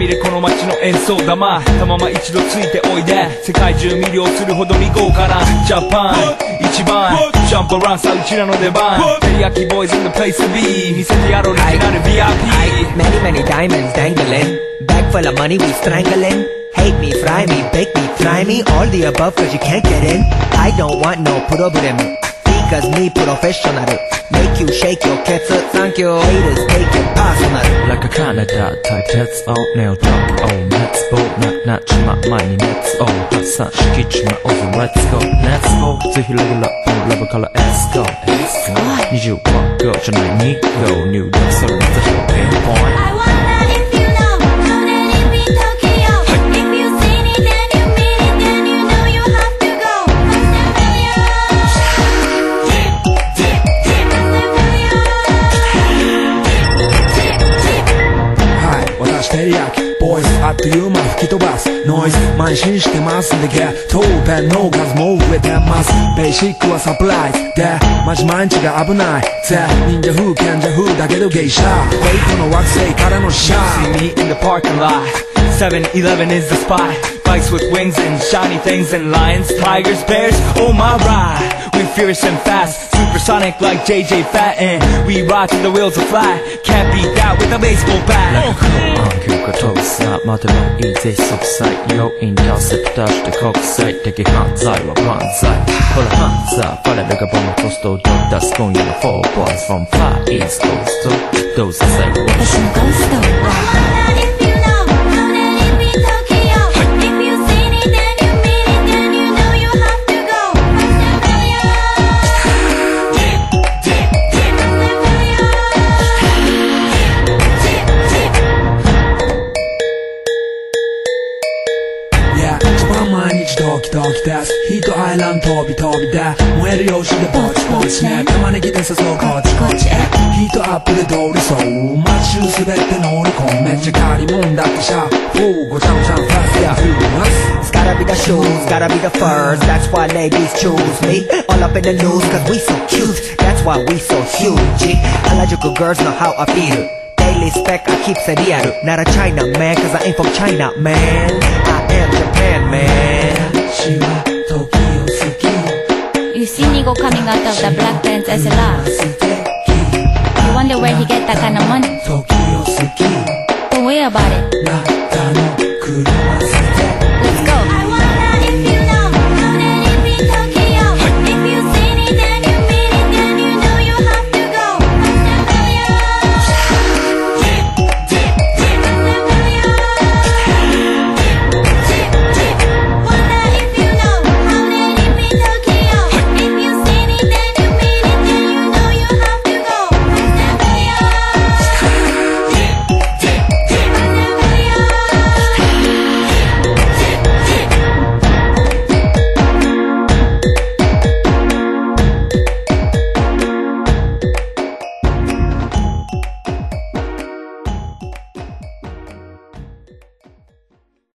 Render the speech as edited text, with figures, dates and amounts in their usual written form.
みれこの街の演奏玉たまま一度ついておいで世界中魅了するほどに豪華なジャパン一番ジャンプランさうちらの出番テリヤキボーイズ in the place to be 見せてやろうオリジナル VIP Many many diamonds dangling Bag full of money we strangling Hate me, fry me, bake me, try me All the above cause you can't get in I don't want no problem Because me professional Make you shake your cats Thank you Haters take it personal Like a Canada type Let's all nail drop Oh let's go なっちま前に Let's all 発散しきっちまおうぜ Let's go Let's go ぜひレギュラーラブから Let's go Let's go 20万 Go じゃない2 Go 入力するまたしょ Pinpoint I wonder if you know How to live in Tokyo If you seen it then you mean it Then you know you have to go はい、私テリヤキボイスあっという間吹き飛ばすノイズ慢心してますんでゲットペンの数も増えてますベーシックはサプライズでマジ毎日が危ないぜ忍者風賢者風だけど芸者ウェイトの惑星からのシャ See me in the parking lot 7-Eleven is the spot Bikes with wings and shiny things and lions, tigers, bears, oh my ride We fierce and fast, supersonic like JJ Fatten We ride till the wheels are flat Can't beat that with a baseball bat Like a cool on 休暇飛ぶさ待てばいいぜ即歳要因倒せ出して国際的犯罪は万歳ほらハンザーファレルがボムトストを出す今夜の4 boys from far east coast どうせ最後は私のゴースト I wonder if you know How to live in Tokyo If you seen it then you mean it Then you know you have to go Yeah 一番毎日ドキドキですヒートアイランド飛び飛びで燃える用紙でぼちぼちね玉ねぎで誘うこっちこっちへヒートアップで通りそう街中すべて乗り込むめっちゃ借りもんだってシャーごちゃごちゃファスヤフー It's gotta be the shoes, gotta be the furs That's why ladies choose me All up in the news cause we so cute That's why we so huge Harajuku girls know how I feel Daily spec I keep it real Not a China man cause I ain't from China man I am Japan man 私は時を好き You see Nigo coming out of the black pants SLR 素敵 You wonder where he get that kind of money 時を好き Don't worry about it